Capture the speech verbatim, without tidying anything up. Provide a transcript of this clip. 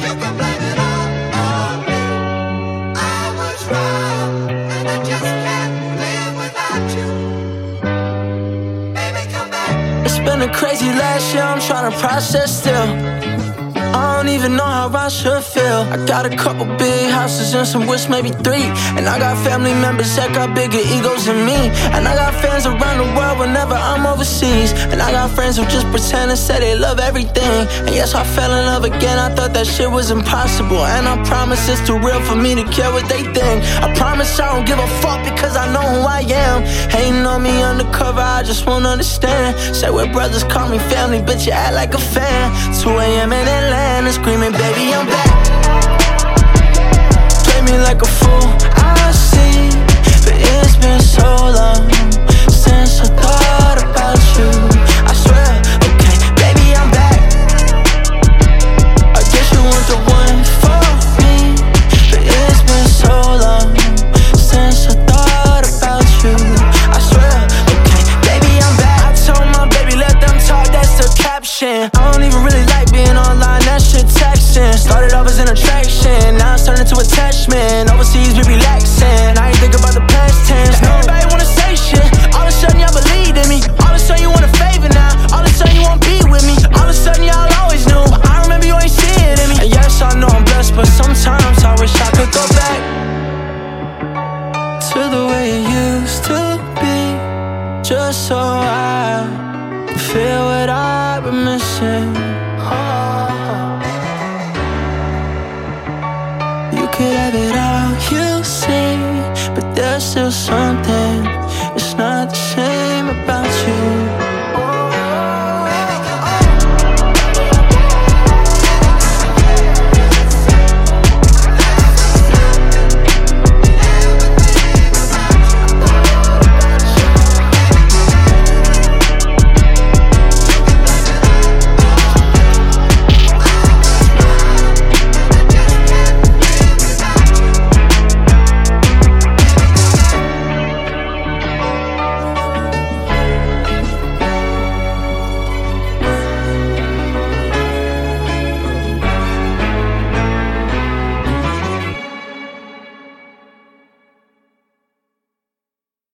You can blame it all on me. I was wrong, and I just can't live without you. Baby, come back. It's been a crazy last year, I'm trying to process still. I don't even know how I should feel. I got a couple big houses and some wish, maybe three. And I got family members that got bigger egos than me. And I got fans around the world whenever I'm overseas. And I got friends who just pretend and say they love everything. And yes, I fell in love again, I thought that shit was impossible. And I promise it's too real for me to care what they think. I promise I don't give a fuck because I know who I am. Hating on me undercover, I just won't understand. Say we're brothers, call me family, bitch, you act like a fan. two A M in Atlanta, screaming, baby, I'm back. Play me like a fool, I see. But it's been so long since I thought about you. I swear, okay, baby, I'm back. I guess you weren't the one for me. But it's been so long since I thought about you. I swear, okay, baby, I'm back. I told my baby, let them talk, that's the caption. I don't even really like being online, that shit texting. Started off as an attraction, now it's turned into attachment. Overseas, we relaxing, I ain't think about the past tense. Now everybody wanna say shit, all of a sudden y'all believe in me. All of a sudden you want a favor now, all of a sudden you wanna be with me. All of a sudden y'all always knew, but I remember you ain't see it in me. And yes, I know I'm blessed, but sometimes I wish I could go back to the way it used to be, just so I could feel what I've been missing. Oh. You could have it all, you say, but there's still some